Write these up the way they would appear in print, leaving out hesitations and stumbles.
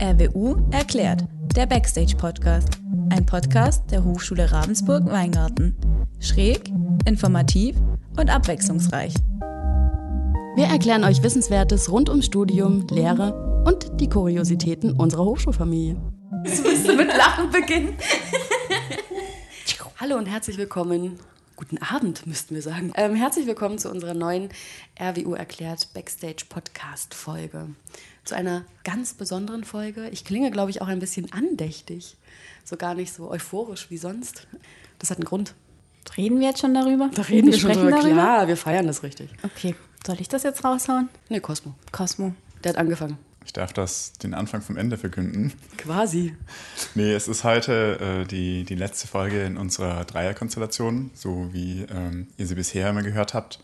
RWU erklärt, der Backstage-Podcast. Ein Podcast der Hochschule Ravensburg-Weingarten. Schräg, informativ und abwechslungsreich. Wir erklären euch Wissenswertes rund ums Studium, Lehre und die Kuriositäten unserer Hochschulfamilie. Jetzt musst du mit Lachen beginnen. Hallo und herzlich willkommen. Guten Abend, müssten wir sagen. Herzlich willkommen zu unserer neuen RWU erklärt Backstage-Podcast-Folge. Zu einer ganz besonderen Folge. Ich klinge, glaube ich, auch ein bisschen andächtig. So gar nicht so euphorisch wie sonst. Das hat einen Grund. Reden wir jetzt schon darüber? Da reden wir schon darüber. Klar, wir feiern das richtig. Okay, soll ich das jetzt raushauen? Nee, Cosmo. Cosmo. Der hat angefangen. Ich darf den Anfang vom Ende verkünden. Quasi. Nee, es ist heute die letzte Folge in unserer Dreierkonstellation, so wie ihr sie bisher immer gehört habt.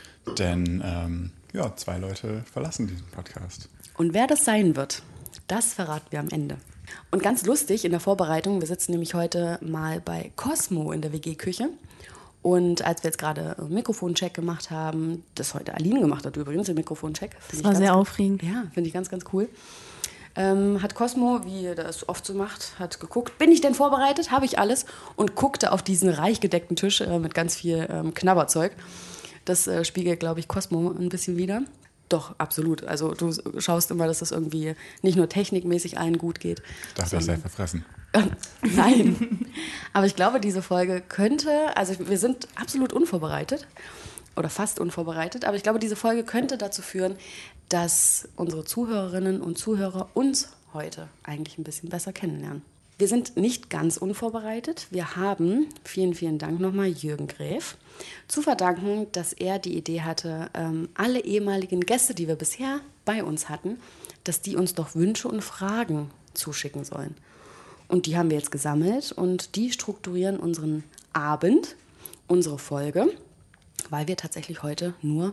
Denn 2 Leute verlassen diesen Podcast. Und wer das sein wird, das verraten wir am Ende. Und ganz lustig in der Vorbereitung, wir sitzen nämlich heute mal bei Cosmo in der WG-Küche. Und als wir jetzt gerade Mikrofoncheck gemacht haben, das heute Aline gemacht hat übrigens, den Mikrofoncheck. Das war sehr aufregend. Ja, finde ich ganz, ganz cool. Hat Cosmo, wie er das oft so macht, hat geguckt, bin ich denn vorbereitet, habe ich alles? Und guckte auf diesen reich gedeckten Tisch mit ganz viel Knabberzeug. Das spiegelt, glaube ich, Cosmo ein bisschen wider. Doch, absolut. Also du schaust immer, dass das irgendwie nicht nur technikmäßig allen gut geht. Ich dachte, das sei verfressen. Nein. Aber ich glaube, diese Folge könnte, also wir sind absolut unvorbereitet oder fast unvorbereitet, aber ich glaube, diese Folge könnte dazu führen, dass unsere Zuhörerinnen und Zuhörer uns heute eigentlich ein bisschen besser kennenlernen. Wir sind nicht ganz unvorbereitet. Wir haben, vielen, vielen Dank nochmal, Jürgen Gräf, zu verdanken, dass er die Idee hatte, alle ehemaligen Gäste, die wir bisher bei uns hatten, dass die uns doch Wünsche und Fragen zuschicken sollen. Und die haben wir jetzt gesammelt und die strukturieren unseren Abend, unsere Folge, weil wir tatsächlich heute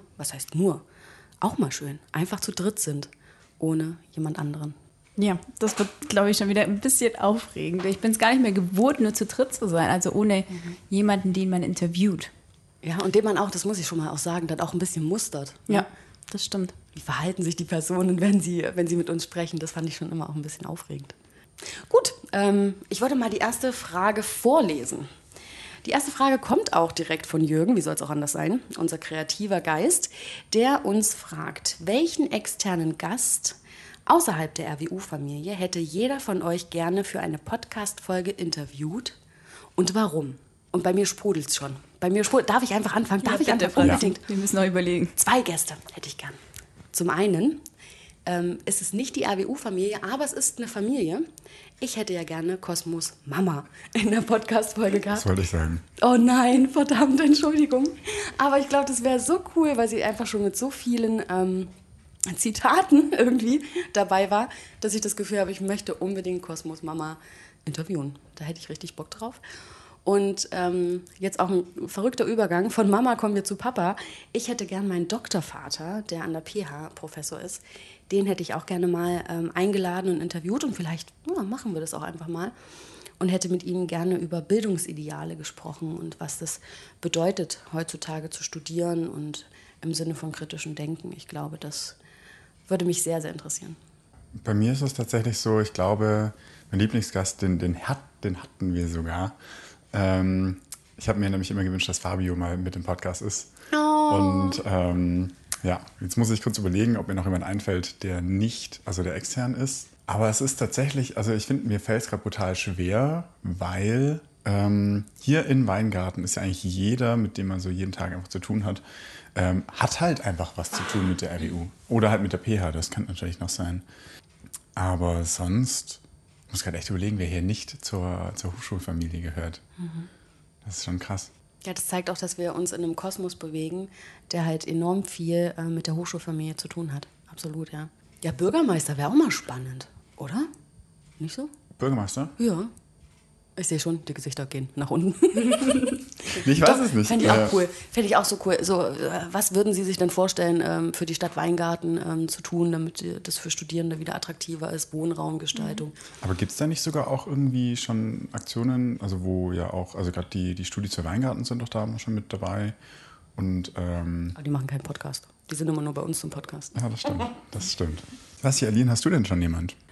auch mal schön, einfach zu dritt sind, ohne jemand anderen. Ja, das wird, glaube ich, schon wieder ein bisschen aufregend. Ich bin es gar nicht mehr gewohnt, nur zu dritt zu sein, also ohne jemanden, den man interviewt. Ja, und den man auch, das muss ich schon mal auch sagen, dann auch ein bisschen mustert. Ja, das stimmt. Wie verhalten sich die Personen, wenn sie mit uns sprechen? Das fand ich schon immer auch ein bisschen aufregend. Gut, ich wollte mal die erste Frage vorlesen. Die erste Frage kommt auch direkt von Jürgen, wie soll es auch anders sein, unser kreativer Geist, der uns fragt, welchen externen Gast außerhalb der RWU-Familie hätte jeder von euch gerne für eine Podcast-Folge interviewt und warum? Und bei mir sprudelt es schon. Darf ich einfach anfangen? Darf ich einfach unbedingt? Wir müssen noch überlegen. 2 Gäste hätte ich gern. Zum einen ist es nicht die RWU-Familie, aber es ist eine Familie. Ich hätte ja gerne Cosmos Mama in der Podcast-Folge gehabt. Das wollte ich sagen. Oh nein, verdammt, Entschuldigung. Aber ich glaube, das wäre so cool, weil sie einfach schon mit so vielen Zitaten irgendwie dabei war, dass ich das Gefühl habe, ich möchte unbedingt Cosmos Mama interviewen. Da hätte ich richtig Bock drauf. Und jetzt auch ein verrückter Übergang. Von Mama kommen wir zu Papa. Ich hätte gern meinen Doktorvater, der an der PH Professor ist, den hätte ich auch gerne mal eingeladen und interviewt. Und vielleicht machen wir das auch einfach mal. Und hätte mit ihm gerne über Bildungsideale gesprochen und was das bedeutet, heutzutage zu studieren und im Sinne von kritischem Denken. Ich glaube, das würde mich sehr, sehr interessieren. Bei mir ist es tatsächlich so, ich glaube, mein Lieblingsgast, den hatten wir sogar. Ich habe mir nämlich immer gewünscht, dass Fabio mal mit dem Podcast ist. Oh. Und jetzt muss ich kurz überlegen, ob mir noch jemand einfällt, der der extern ist. Aber es ist tatsächlich, also ich finde, mir fällt es gerade brutal schwer, weil hier in Weingarten ist ja eigentlich jeder, mit dem man so jeden Tag einfach zu tun hat, hat halt einfach was zu tun mit der RWU. Oder halt mit der PH, das kann natürlich noch sein. Aber sonst, ich muss gerade echt überlegen, wer hier nicht zur Hochschulfamilie gehört. Mhm. Das ist schon krass. Ja, das zeigt auch, dass wir uns in einem Kosmos bewegen, der halt enorm viel mit der Hochschulfamilie zu tun hat. Absolut, ja. Ja, Bürgermeister wäre auch mal spannend, oder? Nicht so? Bürgermeister? Ja. Ich sehe schon, die Gesichter gehen nach unten. Ich weiß es nicht. Fände ich auch cool. Fände ich auch so cool. So, was würden Sie sich denn vorstellen, für die Stadt Weingarten zu tun, damit das für Studierende wieder attraktiver ist, Wohnraumgestaltung? Aber gibt es da nicht sogar auch irgendwie schon Aktionen, also wo ja auch, also gerade die Studis für Weingarten sind doch da schon mit dabei. Und, aber die machen keinen Podcast. Die sind immer nur bei uns zum Podcast. Ja, das stimmt. Das stimmt. Was, Aline, hast du denn schon jemand?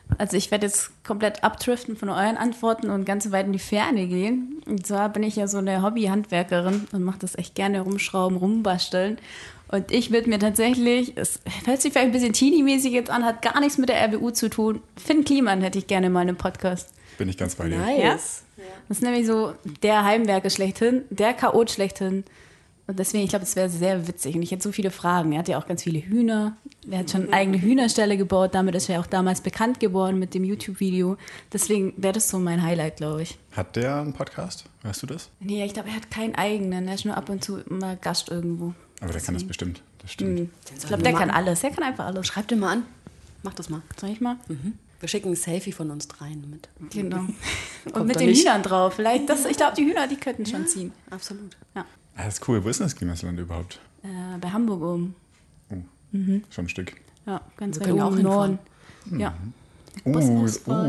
Also ich werde jetzt komplett abdriften von euren Antworten und ganz weit in die Ferne gehen. Und zwar bin ich ja so eine Hobby-Handwerkerin und mache das echt gerne, rumschrauben, rumbasteln. Und ich würde mir tatsächlich, es hört sich vielleicht ein bisschen teenie-mäßig jetzt an, hat gar nichts mit der RWU zu tun. Finn Kliman hätte ich gerne mal in einem Podcast. Bin ich ganz bei dir. Nice. Ja? Das ist nämlich so der Heimwerker schlechthin, der Chaot schlechthin. Und deswegen, ich glaube, es wäre sehr witzig. Und ich hätte so viele Fragen. Er hat ja auch ganz viele Hühner. Er hat schon eine eigene Hühnerstelle gebaut. Damit ist er auch damals bekannt geworden mit dem YouTube-Video. Deswegen wäre das so mein Highlight, glaube ich. Hat der einen Podcast? Weißt du das? Nee, ich glaube, er hat keinen eigenen. Er ist nur ab und zu mal Gast irgendwo. Aber der kann das bestimmt. Das stimmt. Ich glaube, der kann alles. Er kann einfach alles. Schreib den mal an. Mach das mal. Soll ich mal? Wir schicken ein Selfie von uns dreien mit. Genau. Und Kommt mit doch den nicht. Hühnern drauf. Vielleicht ich glaube, die Hühner, die könnten schon ziehen. Absolut. Ja. Ah, das ist cool. Wo ist denn das Klimasland überhaupt? Bei Hamburg oben. Oh, schon ein Stück. Ja, ganz Wir weit können ja oben auch im Norden. hinfahren. Ja. Ein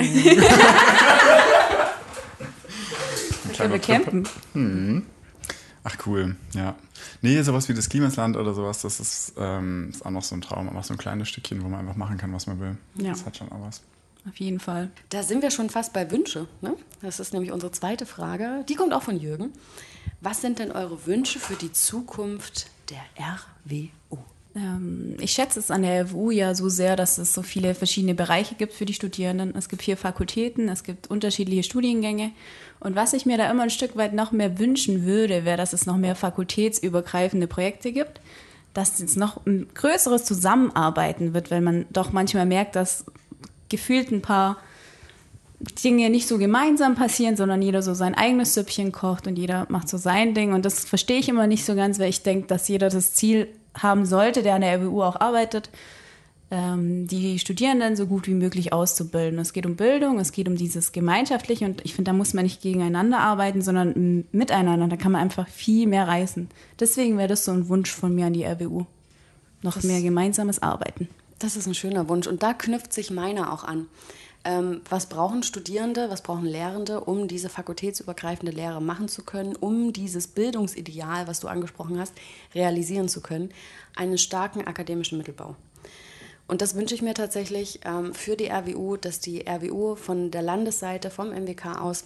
Können kleiner wir Trip. campen? Ach cool, ja. Nee, sowas wie das Klimasland oder sowas, das ist auch noch so ein Traum. Einfach so ein kleines Stückchen, wo man einfach machen kann, was man will. Ja. Das hat schon auch was. Auf jeden Fall. Da sind wir schon fast bei Wünsche. Ne? Das ist nämlich unsere zweite Frage. Die kommt auch von Jürgen. Was sind denn eure Wünsche für die Zukunft der RWU? Ich schätze es an der RWU ja so sehr, dass es so viele verschiedene Bereiche gibt für die Studierenden. Es gibt 4 Fakultäten, es gibt unterschiedliche Studiengänge. Und was ich mir da immer ein Stück weit noch mehr wünschen würde, wäre, dass es noch mehr fakultätsübergreifende Projekte gibt, dass es noch ein größeres Zusammenarbeiten wird, weil man doch manchmal merkt, dass gefühlt ein paar Dinge nicht so gemeinsam passieren, sondern jeder so sein eigenes Süppchen kocht und jeder macht so sein Ding. Und das verstehe ich immer nicht so ganz, weil ich denke, dass jeder das Ziel haben sollte, der an der RWU auch arbeitet, die Studierenden so gut wie möglich auszubilden. Es geht um Bildung, es geht um dieses Gemeinschaftliche und ich finde, da muss man nicht gegeneinander arbeiten, sondern miteinander. Da kann man einfach viel mehr reißen. Deswegen wäre das so ein Wunsch von mir an die RWU. Noch mehr gemeinsames Arbeiten. Das ist ein schöner Wunsch und da knüpft sich meiner auch an. Was brauchen Studierende, was brauchen Lehrende, um diese fakultätsübergreifende Lehre machen zu können, um dieses Bildungsideal, was du angesprochen hast, realisieren zu können? Einen starken akademischen Mittelbau. Und das wünsche ich mir tatsächlich für die RWU, dass die RWU von der Landesseite, vom MWK aus,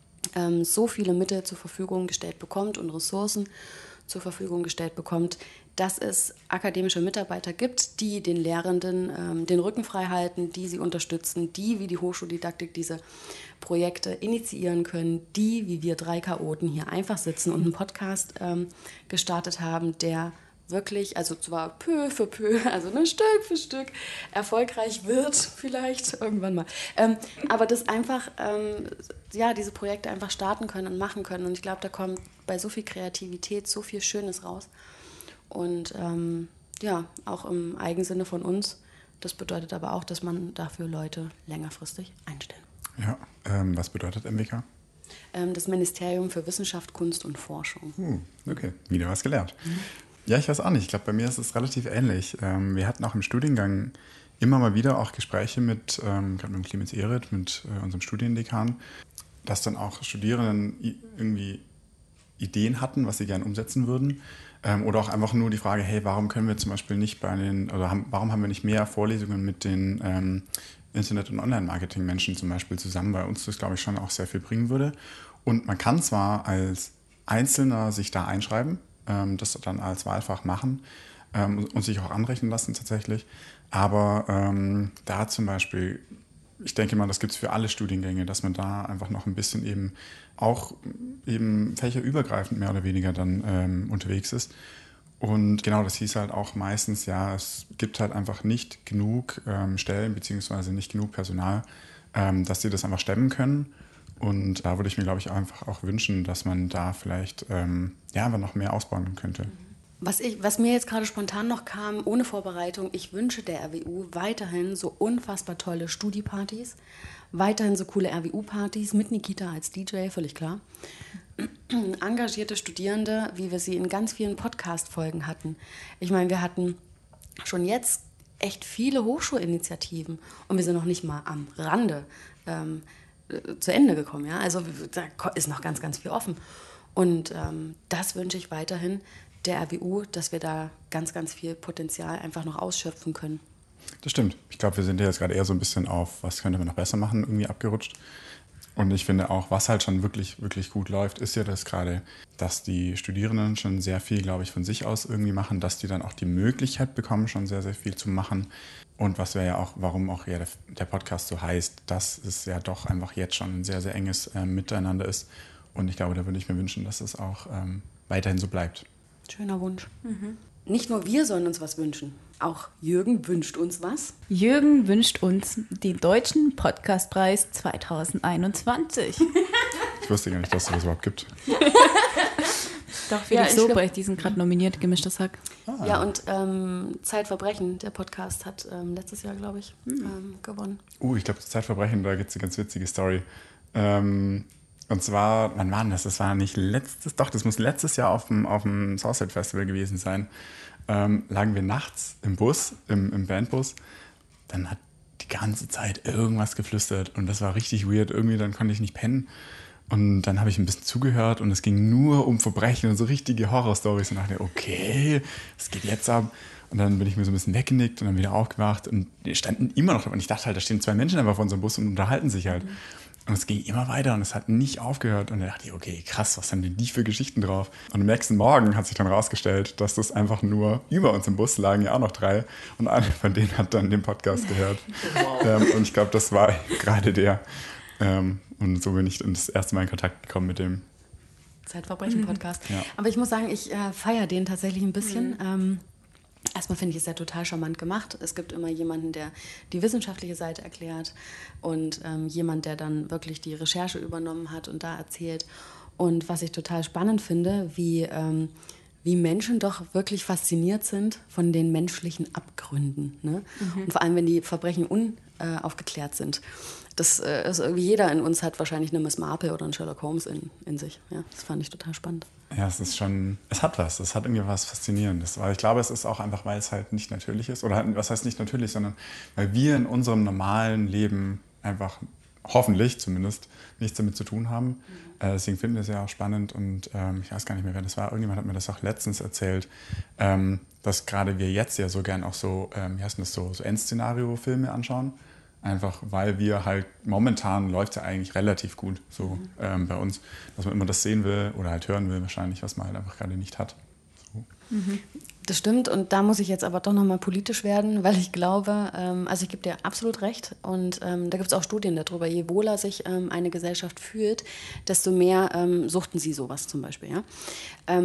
so viele Mittel zur Verfügung gestellt bekommt und Ressourcen zur Verfügung gestellt bekommt, dass es akademische Mitarbeiter gibt, die den Lehrenden den Rücken frei halten, die sie unterstützen, die wie die Hochschuldidaktik diese Projekte initiieren können, die wie wir 3 Chaoten hier einfach sitzen und einen Podcast gestartet haben, der wirklich, also zwar peu für peu, also Stück für Stück erfolgreich wird vielleicht irgendwann mal, aber das einfach, diese Projekte einfach starten können und machen können und ich glaube, da kommt bei so viel Kreativität so viel Schönes raus und auch im Eigensinne von uns, das bedeutet aber auch, dass man dafür Leute längerfristig einstellt. Ja, was bedeutet MWK? Das Ministerium für Wissenschaft, Kunst und Forschung. Okay, wieder was gelernt. Ja, ich weiß auch nicht. Ich glaube, bei mir ist es relativ ähnlich. Wir hatten auch im Studiengang immer mal wieder auch Gespräche mit, gerade mit dem Clemens Ehret, mit unserem Studiendekan, dass dann auch Studierenden irgendwie Ideen hatten, was sie gerne umsetzen würden. Oder auch einfach nur die Frage, hey, warum können wir zum Beispiel nicht warum haben wir nicht mehr Vorlesungen mit den Internet- und Online-Marketing-Menschen zum Beispiel zusammen, weil uns das, glaube ich, schon auch sehr viel bringen würde. Und man kann zwar als Einzelner sich da einschreiben, das dann als Wahlfach machen und sich auch anrechnen lassen tatsächlich. Aber da zum Beispiel, ich denke mal, das gibt es für alle Studiengänge, dass man da einfach noch ein bisschen eben auch eben fächerübergreifend mehr oder weniger dann unterwegs ist. Und genau, das hieß halt auch meistens, ja, es gibt halt einfach nicht genug Stellen beziehungsweise nicht genug Personal, dass sie das einfach stemmen können. Und da würde ich mir, glaube ich, einfach auch wünschen, dass man da vielleicht einfach noch mehr ausbauen könnte. Was mir jetzt gerade spontan noch kam, ohne Vorbereitung, ich wünsche der RWU weiterhin so unfassbar tolle Studi-Partys, weiterhin so coole RWU-Partys mit Nikita als DJ, völlig klar. Engagierte Studierende, wie wir sie in ganz vielen Podcast-Folgen hatten. Ich meine, wir hatten schon jetzt echt viele Hochschulinitiativen und wir sind noch nicht mal am Rande zu Ende gekommen. Ja? Also da ist noch ganz, ganz viel offen. Und das wünsche ich weiterhin der RWU, dass wir da ganz, ganz viel Potenzial einfach noch ausschöpfen können. Das stimmt. Ich glaube, wir sind ja jetzt gerade eher so ein bisschen auf, was könnte man noch besser machen, irgendwie abgerutscht. Und ich finde auch, was halt schon wirklich, wirklich gut läuft, ist ja das gerade, dass die Studierenden schon sehr viel, glaube ich, von sich aus irgendwie machen, dass die dann auch die Möglichkeit bekommen, schon sehr, sehr viel zu machen. Und was wir ja auch, warum auch ja der Podcast so heißt, dass es ja doch einfach jetzt schon ein sehr, sehr enges Miteinander ist. Und ich glaube, da würde ich mir wünschen, dass es auch weiterhin so bleibt. Schöner Wunsch. Nicht nur wir sollen uns was wünschen, auch Jürgen wünscht uns was. Jürgen wünscht uns den Deutschen Podcastpreis 2021. Ich wusste gar nicht, dass es das überhaupt gibt. Doch, Felix Lobrecht, die sind gerade nominiert, Gemischtes Hack. Ja, und Zeitverbrechen, der Podcast, hat letztes Jahr, glaube ich, gewonnen. Ich glaube, Zeitverbrechen, da gibt es eine ganz witzige Story. Und zwar, wann war das? Das war nicht das muss letztes Jahr auf dem Southside Festival gewesen sein. Lagen wir nachts im Bus, im Bandbus. Dann hat die ganze Zeit irgendwas geflüstert und das war richtig weird. Irgendwie, dann konnte ich nicht pennen. Und dann habe ich ein bisschen zugehört und es ging nur um Verbrechen und so richtige Horrorstories. Und dachte, okay, was geht jetzt ab? Und dann bin ich mir so ein bisschen weggenickt und dann wieder aufgewacht und die standen immer noch da. Und ich dachte halt, da stehen 2 Menschen einfach vor unserem Bus und unterhalten sich halt. Und es ging immer weiter und es hat nicht aufgehört. Und da dachte ich, okay, krass, was haben denn die für Geschichten drauf? Und am nächsten Morgen hat sich dann rausgestellt, dass das einfach nur über uns im Bus lagen ja auch noch 3. Und einer von denen hat dann den Podcast gehört. Wow. Und ich glaube, das war gerade der. Und so bin ich das erste Mal in Kontakt gekommen mit dem Zeitverbrechen-Podcast. Ja. Aber ich muss sagen, ich feiere den tatsächlich ein bisschen. Erstmal finde ich es ja total charmant gemacht. Es gibt immer jemanden, der die wissenschaftliche Seite erklärt und jemand, der dann wirklich die Recherche übernommen hat und da erzählt. Und was ich total spannend finde, wie Menschen doch wirklich fasziniert sind von den menschlichen Abgründen. Ne? Und vor allem, wenn die Verbrechen unaufgeklärt sind. Das ist irgendwie jeder in uns hat wahrscheinlich eine Miss Marple oder einen Sherlock Holmes in sich. Ja, das fand ich total spannend. Ja, es hat irgendwie was Faszinierendes. Aber ich glaube, es ist auch einfach, weil es halt nicht natürlich ist. Oder halt, was heißt nicht natürlich, sondern weil wir in unserem normalen Leben einfach, hoffentlich zumindest, nichts damit zu tun haben. Deswegen finden wir es ja auch spannend. Und ich weiß gar nicht mehr, wer das war. Irgendjemand hat mir das auch letztens erzählt, dass gerade wir jetzt ja so gern auch so, so Endszenario-Filme anschauen. Einfach weil wir halt, momentan läuft es ja eigentlich relativ gut so bei uns, dass man immer das sehen will oder halt hören will wahrscheinlich, was man halt einfach gerade nicht hat. So. Das stimmt und da muss ich jetzt aber doch nochmal politisch werden, weil ich glaube, also ich gebe dir absolut recht und da gibt es auch Studien darüber, je wohler sich eine Gesellschaft fühlt, desto mehr suchten sie sowas zum Beispiel. Ja?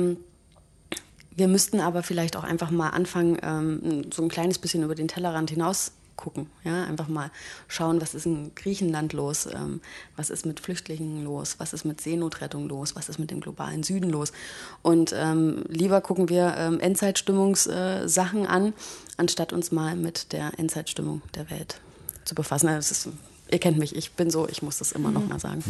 Wir müssten aber vielleicht auch einfach mal anfangen, so ein kleines bisschen über den Tellerrand hinaus gucken, ja, einfach mal schauen, was ist in Griechenland los, was ist mit Flüchtlingen los, was ist mit Seenotrettung los, was ist mit dem globalen Süden los und lieber gucken wir Endzeitstimmungssachen an, anstatt uns mal mit der Endzeitstimmung der Welt zu befassen. Ihr kennt mich, ich bin so, ich muss das immer noch mal sagen.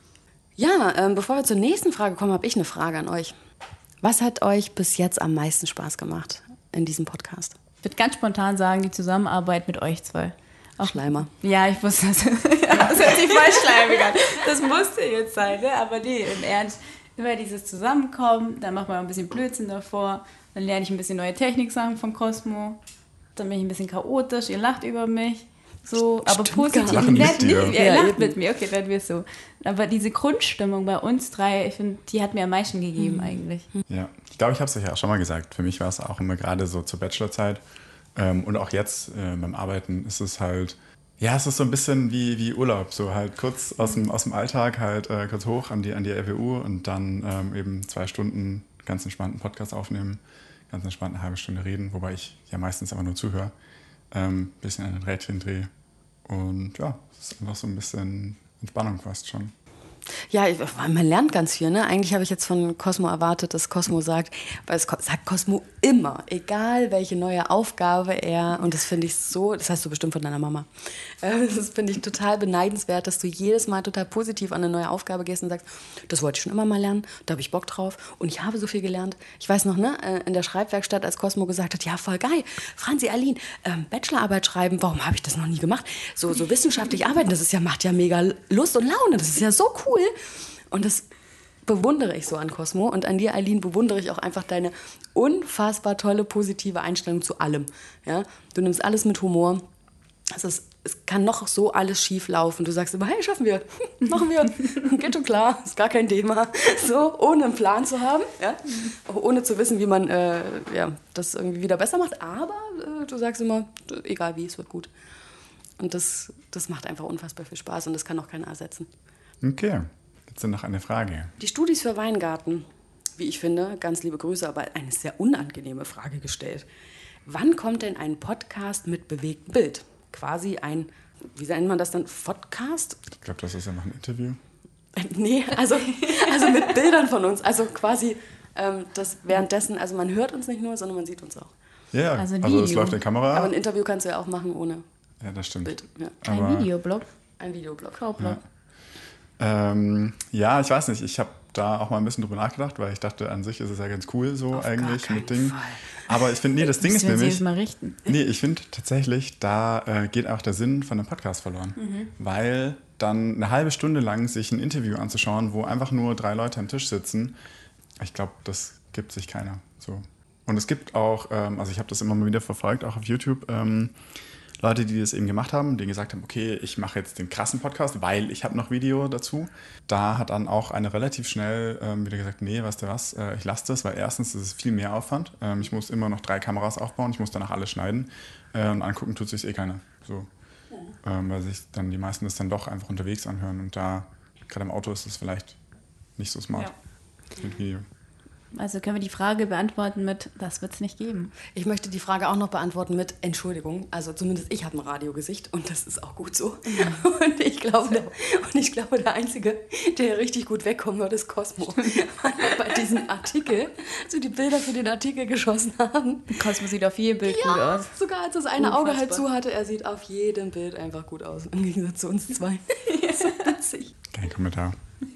Ja, bevor wir zur nächsten Frage kommen, habe ich eine Frage an euch. Was hat euch bis jetzt am meisten Spaß gemacht in diesem Podcast? Ich würde ganz spontan sagen, die Zusammenarbeit mit euch 2. Auch Schleimer. Ja, ich wusste das. Das hört sich voll schleimig an. Das musste jetzt sein, ne? Aber nee, im Ernst. Immer dieses Zusammenkommen, dann machen wir ein bisschen Blödsinn davor, dann lerne ich ein bisschen neue Techniksachen von Cosmo, dann bin ich ein bisschen chaotisch, ihr lacht über mich. So, aber positiv. Ihr lacht mit mir, okay, dann wir so. Aber diese Grundstimmung bei uns 3, ich finde, die hat mir am meisten gegeben eigentlich. Ja, ich glaube, ich habe es euch ja auch schon mal gesagt. Für mich war es auch immer gerade so zur Bachelorzeit und auch jetzt beim Arbeiten ist es halt, ja, es ist so ein bisschen wie Urlaub, so halt kurz aus dem Alltag halt kurz hoch an die RWU und dann eben 2 Stunden ganz entspannten Podcast aufnehmen, ganz entspannt eine halbe Stunde reden, wobei ich ja meistens einfach nur zuhöre. Bisschen an den Rädchen drehe. Und ja, es ist einfach so ein bisschen Entspannung fast schon. Ja, man lernt ganz viel. Ne? Eigentlich habe ich jetzt von Cosmo erwartet, dass Cosmo sagt, weil es sagt Cosmo immer, egal welche neue Aufgabe und das finde ich so, das hast du bestimmt von deiner Mama, das finde ich total beneidenswert, dass du jedes Mal total positiv an eine neue Aufgabe gehst und sagst, das wollte ich schon immer mal lernen, da habe ich Bock drauf und ich habe so viel gelernt. Ich weiß noch, ne, in der Schreibwerkstatt, als Cosmo gesagt hat, ja, voll geil, Franzi, Aline, Bachelorarbeit schreiben, warum habe ich das noch nie gemacht? So wissenschaftlich arbeiten, das ist ja, macht ja mega Lust und Laune, das ist ja so cool. Und das bewundere ich so an Cosmo und an dir, Eileen, bewundere ich auch einfach deine unfassbar tolle, positive Einstellung zu allem. Ja? Du nimmst alles mit Humor. Es kann noch so alles schief laufen. Du sagst immer, hey, schaffen wir, machen wir, geht schon klar, ist gar kein Thema. So, ohne einen Plan zu haben, ja? Ohne zu wissen, wie man das irgendwie wieder besser macht. Aber du sagst immer, egal wie, es wird gut. Und das macht einfach unfassbar viel Spaß und das kann auch keiner ersetzen. Okay, jetzt noch eine Frage. Die Studis für Weingarten, wie ich finde, ganz liebe Grüße, aber eine sehr unangenehme Frage gestellt. Wann kommt denn ein Podcast mit bewegtem Bild? Quasi ein, wie nennt man das dann, Podcast? Ich glaube, das ist einfach ein Interview. Nee, also mit Bildern von uns. Also quasi das währenddessen, also man hört uns nicht nur, sondern man sieht uns auch. Ja, Also ein also es Video. läuft in Kamera. Aber ein Interview kannst du ja auch machen ohne Ja, das stimmt. Bild. Ja. Ein Videoblog. Ein Videoblog. Showblog. Ja, ich weiß nicht. Ich habe da auch mal ein bisschen drüber nachgedacht, weil ich dachte, an sich ist es ja ganz cool so Auf eigentlich gar mit keinen Dingen. Fall. Aber ich finde, das Ding ist Müssen wir nämlich... uns jedes Mal richten. Nee, ich finde tatsächlich, da geht auch der Sinn von einem Podcast verloren. Weil dann eine halbe Stunde lang sich ein Interview anzuschauen, wo einfach nur 3 Leute am Tisch sitzen, ich glaube, das gibt sich keiner so. Und es gibt auch, also ich habe das immer mal wieder verfolgt, auch auf YouTube, Leute, die das eben gemacht haben, die gesagt haben, okay, ich mache jetzt den krassen Podcast, weil ich habe noch Video dazu. Da hat dann auch eine relativ schnell wieder gesagt, nee, weißt du was, ich lasse das, weil erstens ist es viel mehr Aufwand. Ich muss immer noch 3 Kameras aufbauen, ich muss danach alles schneiden und angucken tut sich eh keiner. So. Weil sich dann die meisten das dann doch einfach unterwegs anhören und da, gerade im Auto ist es vielleicht nicht so smart mit Video. Also können wir die Frage beantworten mit, das wird es nicht geben. Ich möchte die Frage auch noch beantworten mit Entschuldigung. Also zumindest ich habe ein Radiogesicht und das ist auch gut so. Und ich glaube, der Einzige, der richtig gut wegkommen wird, ist Cosmo. Weil wir bei diesem Artikel, so die Bilder für den Artikel geschossen haben. Cosmo sieht auf jedem Bild gut aus. Sogar als das eine Auge halt Unfassbar. zu hatte, er sieht auf jedem Bild einfach gut aus. Im Gegensatz zu uns zwei. So witzig. Kein Kommentar.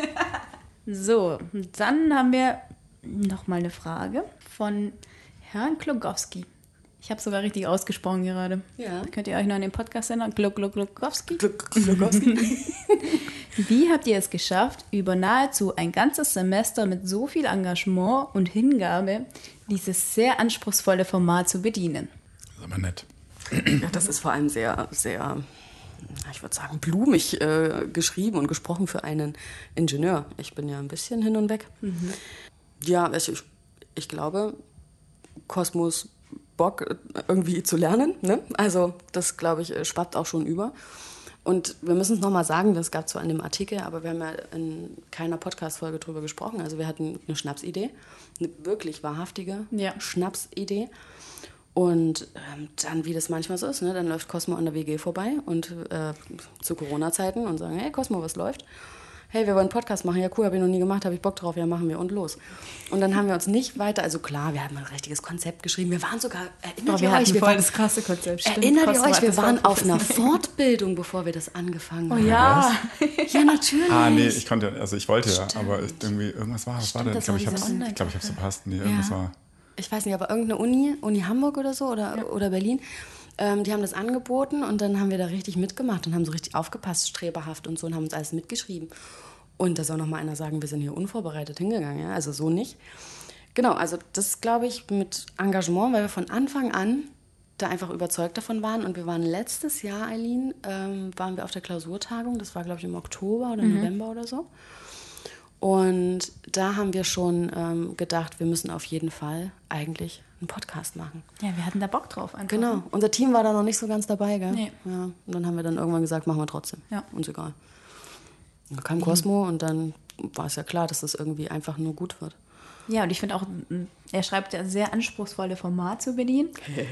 So, dann haben wir noch mal eine Frage von Herrn Klogowski. Ich habe sogar richtig ausgesprochen gerade. Ja. Könnt ihr euch noch an den Podcast erinnern? Klogowski. Glukowski. Wie habt ihr es geschafft, über nahezu ein ganzes Semester mit so viel Engagement und Hingabe dieses sehr anspruchsvolle Format zu bedienen? Das ist aber nett. Ja, das ist vor allem sehr, sehr, ich würde sagen, blumig geschrieben und gesprochen für einen Ingenieur. Ich bin ja ein bisschen hin und weg. Ja, ich glaube, Cosmos Bock irgendwie zu lernen. Ne? Also das, glaube ich, schwappt auch schon über. Und wir müssen es nochmal sagen, das gab zwar in dem Artikel, aber wir haben ja in keiner Podcast-Folge drüber gesprochen. Also wir hatten eine Schnapsidee, eine wirklich wahrhaftige Schnapsidee. Und dann, wie das manchmal so ist, ne, dann läuft Cosmo an der WG vorbei und zu Corona-Zeiten und sagen, hey Cosmo, was läuft? Hey, wir wollen einen Podcast machen. Ja, cool, habe ich noch nie gemacht, habe ich Bock drauf. Ja, machen wir und los. Und dann haben wir uns nicht weiter, also klar, wir haben ein richtiges Konzept geschrieben. Wir waren sogar, erinnert ihr euch? das krasse Konzept. Stimmt. Erinnert ihr Cosmo euch, hat wir das waren voll auf einer professionell. Fortbildung, bevor wir das angefangen haben. Ja. Ja, natürlich. Nee, ich wollte ja, aber irgendwas war. Was war denn? Ich glaube, ich habe es verpasst. Nee, irgendwas war. Ich weiß nicht, aber irgendeine Uni Hamburg oder so oder Berlin, die haben das angeboten und dann haben wir da richtig mitgemacht und haben so richtig aufgepasst, streberhaft und so und haben uns alles mitgeschrieben. Und da soll noch mal einer sagen, wir sind hier unvorbereitet hingegangen, ja, also so nicht. Genau, also das glaube ich mit Engagement, weil wir von Anfang an da einfach überzeugt davon waren und wir waren letztes Jahr, Eileen, waren wir auf der Klausurtagung, das war glaube ich im Oktober oder November oder so. Und da haben wir schon gedacht, wir müssen auf jeden Fall eigentlich einen Podcast machen. Ja, wir hatten da Bock drauf einfach. Genau. Unser Team war da noch nicht so ganz dabei, gell? Nee. Ja. Und dann haben wir dann irgendwann gesagt, machen wir trotzdem. Ja. Uns egal. Dann kam Cosmo und dann war es ja klar, dass das irgendwie einfach nur gut wird. Ja, und ich finde auch, er schreibt ja sehr anspruchsvolle Format zu bedienen.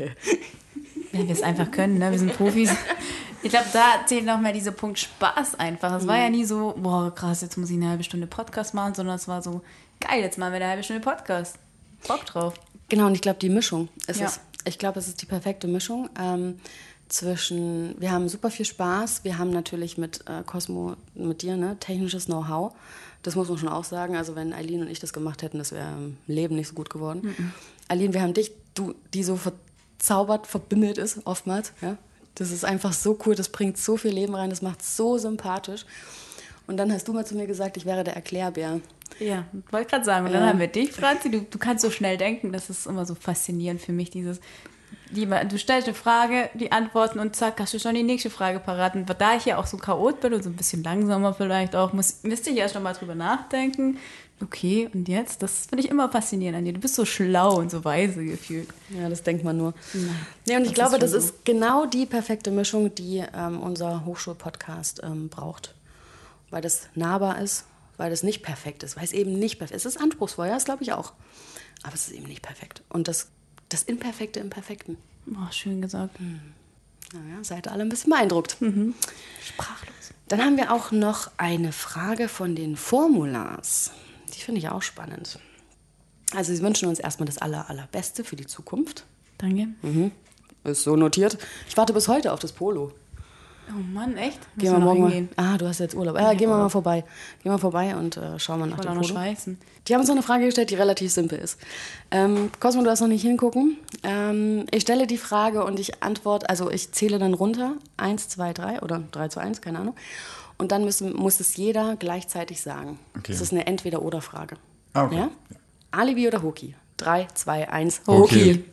Wenn wir es einfach können, ne? Wir sind Profis. Ich glaube, da zählt noch mehr dieser Punkt Spaß einfach. Es war ja nie so, boah, krass, jetzt muss ich eine halbe Stunde Podcast machen, sondern es war so, geil, jetzt machen wir eine halbe Stunde Podcast. Bock drauf. Genau, und ich glaube, die Mischung ist Ja. es. Ich glaube, es ist die perfekte Mischung zwischen, wir haben super viel Spaß, wir haben natürlich mit Cosmo, mit dir, ne, technisches Know-how. Das muss man schon auch sagen. Also wenn Eileen und ich das gemacht hätten, das wäre im Leben nicht so gut geworden. Eileen, wir haben dich, die so verzaubert, verbimmelt ist oftmals. Ja? Das ist einfach so cool, das bringt so viel Leben rein, das macht so sympathisch. Und dann hast du mal zu mir gesagt, ich wäre der Erklärbär. Ja, wollte gerade sagen. Und dann haben wir dich, Franzi. Du kannst so schnell denken. Das ist immer so faszinierend für mich, du stellst eine Frage, die Antworten und zack, hast du schon die nächste Frage parat. Und da ich ja auch so chaot bin und so ein bisschen langsamer vielleicht auch, müsste ich erst noch mal drüber nachdenken. Okay, und jetzt? Das finde ich immer faszinierend an dir. Du bist so schlau und so weise gefühlt. Ja, das denkt man nur. Ja, und ich glaube, das ist genau die perfekte Mischung, die unser Hochschulpodcast braucht. Weil das nahbar ist, weil das nicht perfekt ist, weil es eben nicht perfekt ist. Es ist anspruchsvoll, ja, das glaube ich auch. Aber es ist eben nicht perfekt. Und das Imperfekte im Perfekten. Oh, schön gesagt. Naja, seid ihr alle ein bisschen beeindruckt. Sprachlos. Dann haben wir auch noch eine Frage von den Formulars. Die finde ich auch spannend. Also sie wünschen uns erstmal das Allerbeste für die Zukunft. Danke. Ist so notiert. Ich warte bis heute auf das Polo. Oh Mann, echt? Gehen wir morgen mal. Du hast jetzt Urlaub. Gehen wir mal vorbei. Gehen wir vorbei und schauen mal nach dem Polo. Schweißen. Die haben uns noch eine Frage gestellt, die relativ simpel ist. Cosmo, du darfst noch nicht hingucken. Ich stelle die Frage und ich antworte, also ich zähle dann runter. 1, 2, 3 oder 3 zu 1, keine Ahnung. Und dann muss es jeder gleichzeitig sagen. Okay. Das ist eine Entweder-oder-Frage. Okay. Ja? Alibi oder Hoki? 3, 2, 1, Hoki.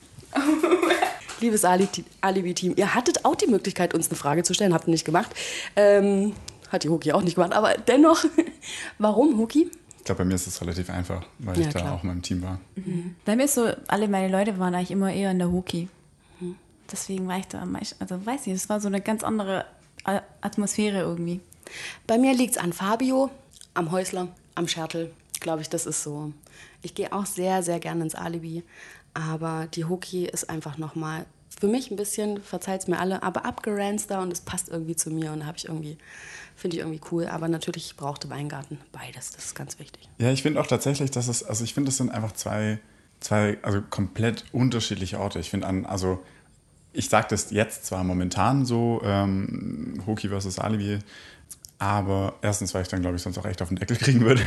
Liebes Alibi-Team, ihr hattet auch die Möglichkeit, uns eine Frage zu stellen, habt ihr nicht gemacht. Hat die Hoki auch nicht gemacht, aber dennoch, warum Hoki? Ich glaube, bei mir ist es relativ einfach, weil ich da auch in meinem Team war. Bei mir ist so, alle meine Leute waren eigentlich immer eher in der Hoki. Deswegen war ich da am meisten, also weiß nicht, es war so eine ganz andere Atmosphäre irgendwie. Bei mir liegt es an Fabio, am Häusler, am Schertl. Glaube ich, das ist so. Ich gehe auch sehr, sehr gerne ins Alibi. Aber die Hoki ist einfach nochmal für mich ein bisschen, verzeiht's mir alle, aber abgeranzter und es passt irgendwie zu mir und finde ich irgendwie cool. Aber natürlich, ich brauchte Weingarten. Beides, das ist ganz wichtig. Ja, ich finde auch tatsächlich, das sind einfach zwei also komplett unterschiedliche Orte. Ich sage das jetzt zwar momentan so, Hoki versus Alibi, aber erstens, weil ich dann, glaube ich, sonst auch echt auf den Deckel kriegen würde.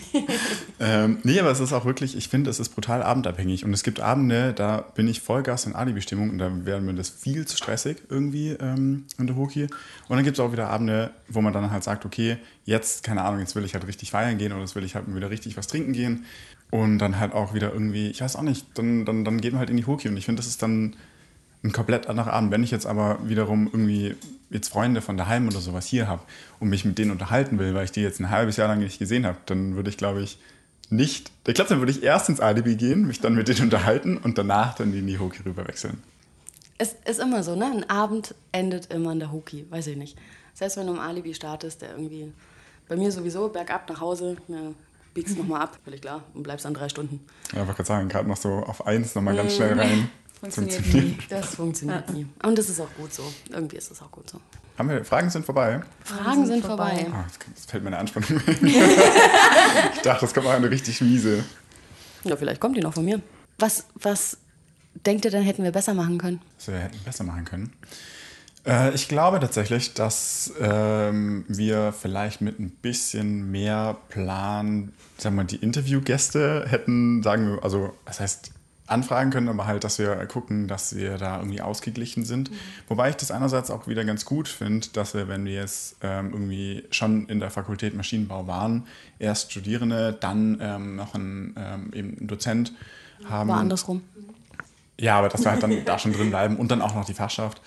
Nee, aber es ist auch wirklich, ich finde, es ist brutal abendabhängig. Und es gibt Abende, da bin ich Vollgas in Alibi-Stimmung und da wäre mir das viel zu stressig irgendwie in der Hoki. Und dann gibt es auch wieder Abende, wo man dann halt sagt, okay, jetzt, keine Ahnung, jetzt will ich halt richtig feiern gehen oder jetzt will ich halt wieder richtig was trinken gehen. Und dann halt auch wieder irgendwie, ich weiß auch nicht, dann geht man halt in die Hoki. Und ich finde, das ist dann ein komplett anderer Abend. Wenn ich jetzt aber wiederum irgendwie jetzt Freunde von daheim oder sowas hier habe und mich mit denen unterhalten will, weil ich die jetzt ein halbes Jahr lang nicht gesehen habe, dann würde ich, glaube ich, dann würde ich erst ins Alibi gehen, mich dann mit denen unterhalten und danach dann in die Hoki rüber wechseln. Es ist immer so, ne? Ein Abend endet immer in der Hoki, weiß ich nicht. Selbst wenn du im Alibi startest, der irgendwie, bei mir sowieso, bergab nach Hause, biegst nochmal ab, völlig klar, und bleibst dann 3 Stunden. Ja, ich wollte gerade sagen, gerade noch so auf 1 nochmal ganz schnell rein. Funktioniert nie. Das funktioniert nie. Und das ist auch gut so. Irgendwie ist das auch gut so. Fragen sind vorbei. Fragen sind vorbei. Oh, jetzt fällt meine Anspannung weg. Ich dachte, das kommt mal eine richtig miese. Ja, vielleicht kommt die noch von mir. Was denkt ihr denn, hätten wir besser machen können? Was wir hätten besser machen können? Ich glaube tatsächlich, dass wir vielleicht mit ein bisschen mehr Plan, sagen wir mal, die Interviewgäste hätten, das heißt, anfragen können, aber halt, dass wir gucken, dass wir da irgendwie ausgeglichen sind. Wobei ich das einerseits auch wieder ganz gut finde, dass wir, wenn wir jetzt irgendwie schon in der Fakultät Maschinenbau waren, erst Studierende, dann noch eben einen Dozent haben. War andersrum. Ja, aber dass wir halt dann da schon drin bleiben und dann auch noch die Fachschaft.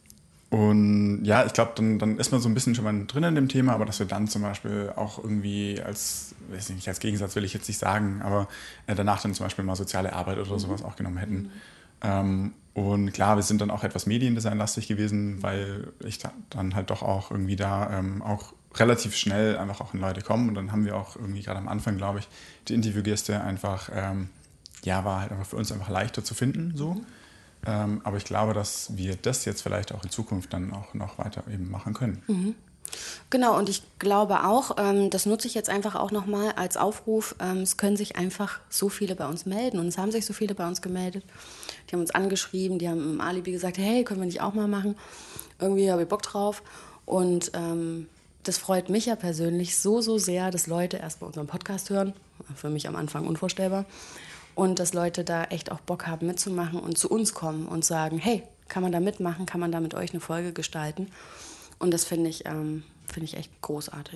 Und ja, ich glaube, dann ist man so ein bisschen schon mal drin in dem Thema, aber dass wir dann zum Beispiel auch irgendwie als Gegensatz will ich jetzt nicht sagen, aber danach dann zum Beispiel mal soziale Arbeit oder sowas auch genommen hätten. Und klar, wir sind dann auch etwas mediendesignlastig gewesen, weil ich dann halt doch auch irgendwie da auch relativ schnell einfach auch in Leute kommen. Und dann haben wir auch irgendwie gerade am Anfang, glaube ich, die Interviewgäste einfach, war halt einfach für uns einfach leichter zu finden, so. Aber ich glaube, dass wir das jetzt vielleicht auch in Zukunft dann auch noch weiter eben machen können. Mhm. Genau, und ich glaube auch, das nutze ich jetzt einfach auch nochmal als Aufruf, es können sich einfach so viele bei uns melden und es haben sich so viele bei uns gemeldet. Die haben uns angeschrieben, die haben im Alibi gesagt, hey, können wir nicht auch mal machen? Irgendwie habe ich Bock drauf. Und das freut mich ja persönlich so sehr, dass Leute erst bei unserem Podcast hören. Für mich am Anfang unvorstellbar. Und dass Leute da echt auch Bock haben mitzumachen und zu uns kommen und sagen, hey, kann man da mitmachen, kann man da mit euch eine Folge gestalten? Und das finde ich echt großartig.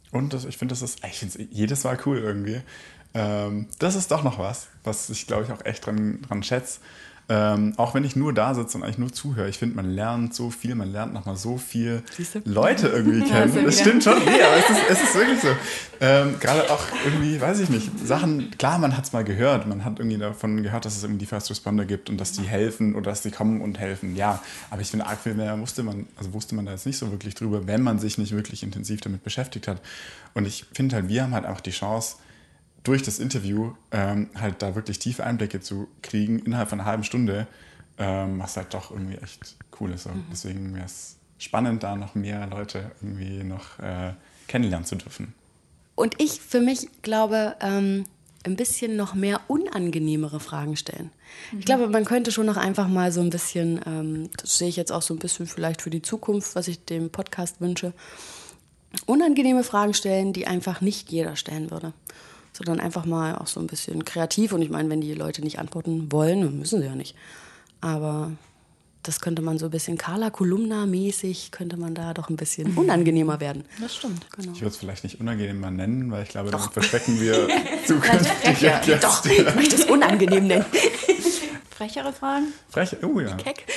Und ich finde jedes Mal cool irgendwie. Das ist doch noch was ich glaube ich auch echt dran schätze. Auch wenn ich nur da sitze und eigentlich nur zuhöre. Ich finde, man lernt so viel, man lernt nochmal so viel Leute irgendwie kennen. Das stimmt schon. Nee, aber es ist wirklich so. Gerade auch irgendwie, weiß ich nicht, Sachen, klar, man hat es mal gehört. Man hat irgendwie davon gehört, dass es irgendwie die First Responder gibt und dass die helfen oder dass die kommen und helfen. Ja, aber ich finde, arg viel mehr wusste man da jetzt nicht so wirklich drüber, wenn man sich nicht wirklich intensiv damit beschäftigt hat. Und ich finde halt, wir haben halt auch die Chance, durch das Interview halt da wirklich tiefe Einblicke zu kriegen, innerhalb von einer halben Stunde, was halt doch irgendwie echt cool ist. So. Deswegen wäre es spannend, da noch mehr Leute irgendwie noch kennenlernen zu dürfen. Und ich für mich glaube, ein bisschen noch mehr unangenehmere Fragen stellen. Ich glaube, man könnte schon noch einfach mal so ein bisschen, das sehe ich jetzt auch so ein bisschen vielleicht für die Zukunft, was ich dem Podcast wünsche, unangenehme Fragen stellen, die einfach nicht jeder stellen würde. Sondern einfach mal auch so ein bisschen kreativ. Und ich meine, wenn die Leute nicht antworten wollen, dann müssen sie ja nicht. Aber das könnte man so ein bisschen Carla Kolumna-mäßig, könnte man da doch ein bisschen unangenehmer werden. Das stimmt. Genau. Ich würde es vielleicht nicht unangenehmer nennen, weil ich glaube, damit verschrecken wir zukünftige Gäste. Doch, ich möchte es unangenehm nennen. Frechere Fragen? Freche, oh ja. Keck.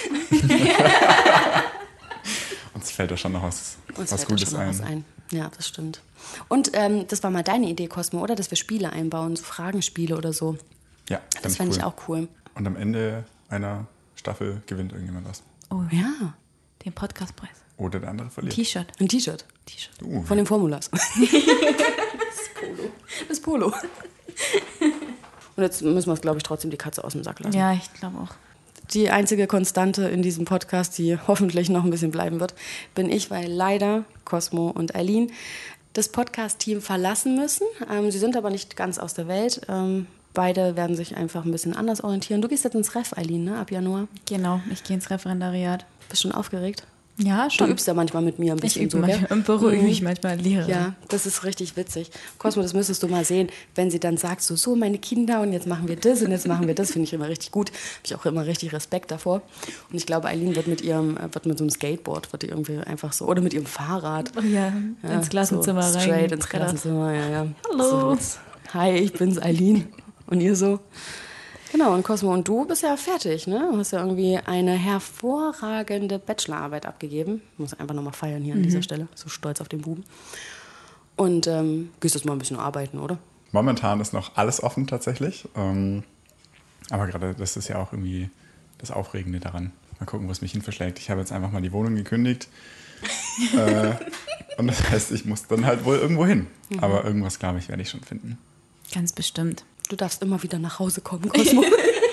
Uns fällt da schon noch was Gutes ein. Ja, das stimmt. Und das war mal deine Idee, Cosmo, oder? Dass wir Spiele einbauen, so Fragenspiele oder so. Ja, das fand ich auch cool. Und am Ende einer Staffel gewinnt irgendjemand was. Oh ja. Den Podcastpreis. Oder der andere verliert. T-Shirt. Ein T-Shirt. Von den Formulas. Das Polo. Und jetzt müssen wir es, glaube ich, trotzdem die Katze aus dem Sack lassen. Ja, ich glaube auch. Die einzige Konstante in diesem Podcast, die hoffentlich noch ein bisschen bleiben wird, bin ich, weil leider Cosmo und Eileen das Podcast-Team verlassen müssen. Sie sind aber nicht ganz aus der Welt. Beide werden sich einfach ein bisschen anders orientieren. Du gehst jetzt ins Ref, Eileen, ne? Ab Januar. Genau, ich gehe ins Referendariat. Bist du schon aufgeregt? Ja, schon. Du übst ja manchmal mit mir ein bisschen. Ich übe manchmal, im Büro übe ich manchmal Lehrerin. Ja, das ist richtig witzig. Cosmo, das müsstest du mal sehen, wenn sie dann sagt, so meine Kinder und jetzt machen wir das und jetzt machen wir das, finde ich immer richtig gut. Habe ich auch immer richtig Respekt davor. Und ich glaube, Eileen wird mit so einem Skateboard, wird die irgendwie einfach so, oder mit ihrem Fahrrad. Ja, ins Klassenzimmer so rein. Straight ins Klassenzimmer, ja. Hallo. So, hi, ich bin's, Eileen. Und ihr so? Genau, und Cosmo, und du bist ja fertig, ne? Du hast ja irgendwie eine hervorragende Bachelorarbeit abgegeben. Ich muss einfach nochmal feiern hier an dieser Stelle. So stolz auf den Buben. Und gehst jetzt mal ein bisschen arbeiten, oder? Momentan ist noch alles offen tatsächlich. Aber gerade das ist ja auch irgendwie das Aufregende daran. Mal gucken, wo es mich hin verschlägt. Ich habe jetzt einfach mal die Wohnung gekündigt. Und das heißt, ich muss dann halt wohl irgendwo hin. Aber irgendwas, glaube ich, werde ich schon finden. Ganz bestimmt. Du darfst immer wieder nach Hause kommen, Cosmo.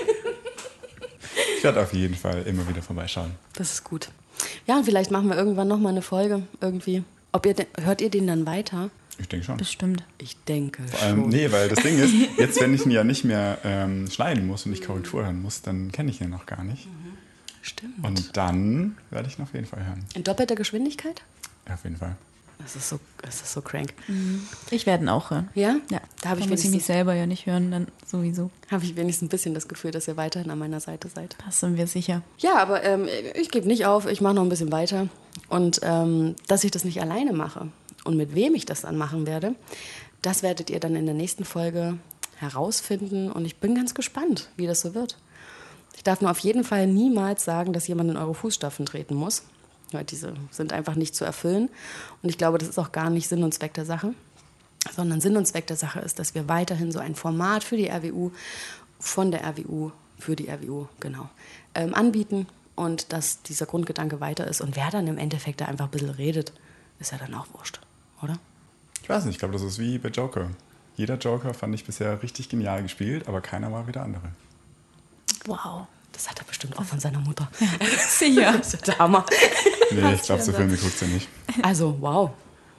Ich werde auf jeden Fall immer wieder vorbeischauen. Das ist gut. Ja, und vielleicht machen wir irgendwann nochmal eine Folge irgendwie. Hört ihr den dann weiter? Ich denke schon. Bestimmt. Ich denke schon. Nee, weil das Ding ist, jetzt wenn ich ihn ja nicht mehr schneiden muss und nicht Korrektur hören muss, dann kenne ich ihn noch gar nicht. Stimmt. Und dann werde ich ihn auf jeden Fall hören. In doppelter Geschwindigkeit? Ja, auf jeden Fall. Das ist so crank. Ich werde ihn auch hören. Ja? Ja. Da habe ich muss ich mich selber ja nicht hören, dann sowieso. Habe ich wenigstens ein bisschen das Gefühl, dass ihr weiterhin an meiner Seite seid. Das sind wir sicher. Ja, aber ich gebe nicht auf. Ich mache noch ein bisschen weiter. Und dass ich das nicht alleine mache und mit wem ich das dann machen werde, das werdet ihr dann in der nächsten Folge herausfinden. Und ich bin ganz gespannt, wie das so wird. Ich darf nur auf jeden Fall niemals sagen, dass jemand in eure Fußstapfen treten muss. Ja, diese sind einfach nicht zu erfüllen. Und ich glaube, das ist auch gar nicht Sinn und Zweck der Sache. Sondern Sinn und Zweck der Sache ist, dass wir weiterhin so ein Format für die RWU, von der RWU, für die RWU, genau, anbieten. Und dass dieser Grundgedanke weiter ist. Und wer dann im Endeffekt da einfach ein bisschen redet, ist ja dann auch wurscht, oder? Ich weiß nicht, ich glaube, das ist wie bei Joker. Jeder Joker fand ich bisher richtig genial gespielt, aber keiner war wie der andere. Wow. Das hat er bestimmt auch von seiner Mutter. Ja, sicher. Das ist der Hammer. Nee, ich glaube, so Filme guckt sie nicht. Also, wow.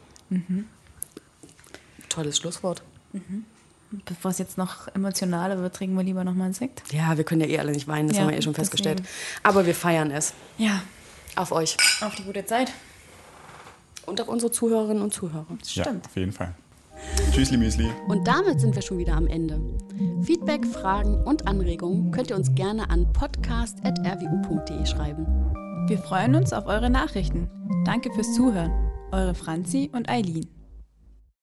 Tolles Schlusswort. Bevor es jetzt noch emotionaler wird, trinken wir lieber noch mal einen Sekt. Ja, wir können ja alle nicht weinen, das haben wir schon festgestellt. Deswegen. Aber wir feiern es. Ja. Auf euch. Auf die gute Zeit. Und auf unsere Zuhörerinnen und Zuhörer. Stimmt. Ja, auf jeden Fall. Tschüssli Müsli. Und damit sind wir schon wieder am Ende. Feedback, Fragen und Anregungen könnt ihr uns gerne an podcast@rwu.de schreiben. Wir freuen uns auf eure Nachrichten. Danke fürs Zuhören. Eure Franzi und Eileen.